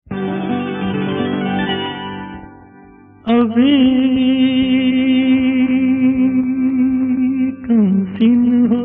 अभी कम सिन हो,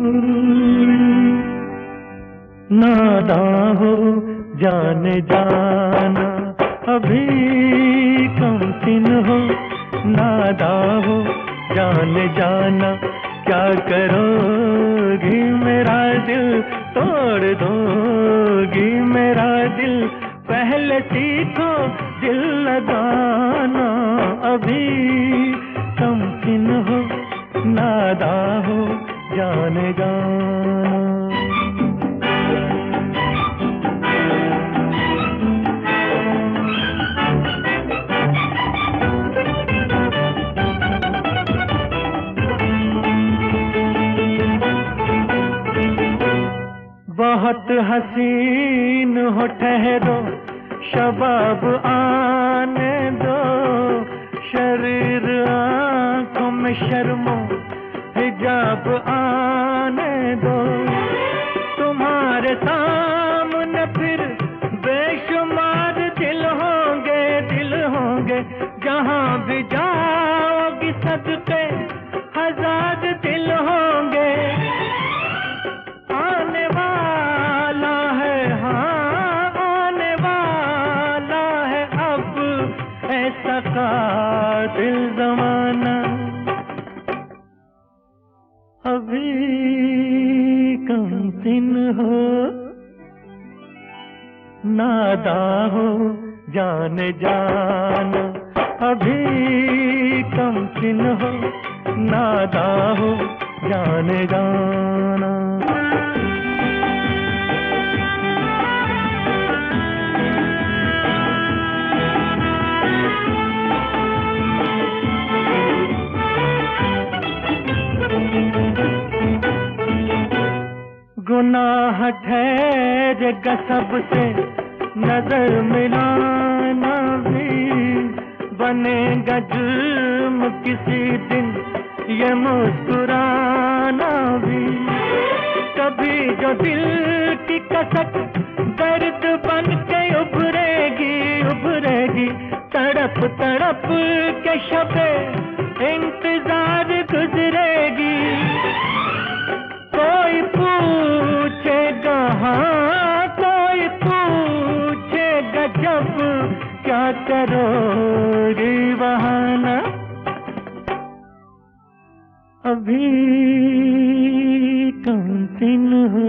नादां हो जाने जाना। अभी कम सिन हो, नादां हो जाने जाना। क्या करोगी मेरा दिल तोड़ दोगी मेरा दिल, पहले सीखो दिल लगाना। अभी कम सिन हो, नादां हो जाने जाना। बहुत हसीन हो ठहरो, शबाब आने दो। शरीर आंखों में शर्मो, हिजाब आने दो। तुम्हारे सामने फिर बेशुमार दिल होंगे। जहां भी जाओगी सदके हजार दिल होंगे। आने वाला है, हाँ आने वाला है अब ऐसा कातिल ज़माना। अभी कम सिन हो, नादां हो जाने जाना। अभी कम सिन हो, नादां हो जाने जाना। गुनाह ठहरेगा सबसे नजर मिलाना भी, बनेगा जुर्म किसी दिन ये मुस्कुराना भी। कभी जो दिल की कसक दर्द बन के उभरेगी, तड़प तड़प के शबे इंतजार गुजरेगी। कोई पूछेगा, हाँ कोई पूछेगा जब, क्या करोगी बहाना। अभी कम सिन हो,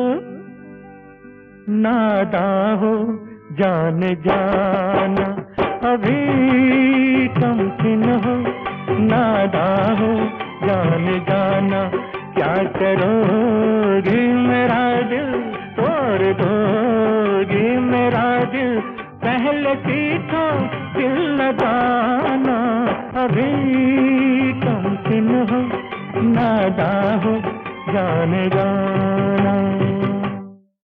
नादां हो जाने जाना। अभी कम सिन हो, नादां हो जाने जाना। क्या करोगी मेरा दिल तोड़ दोगी मेरा दिल, पहले सीखो दिल लगाना। अभी कम सिन हो, नादां हो जाने जाना।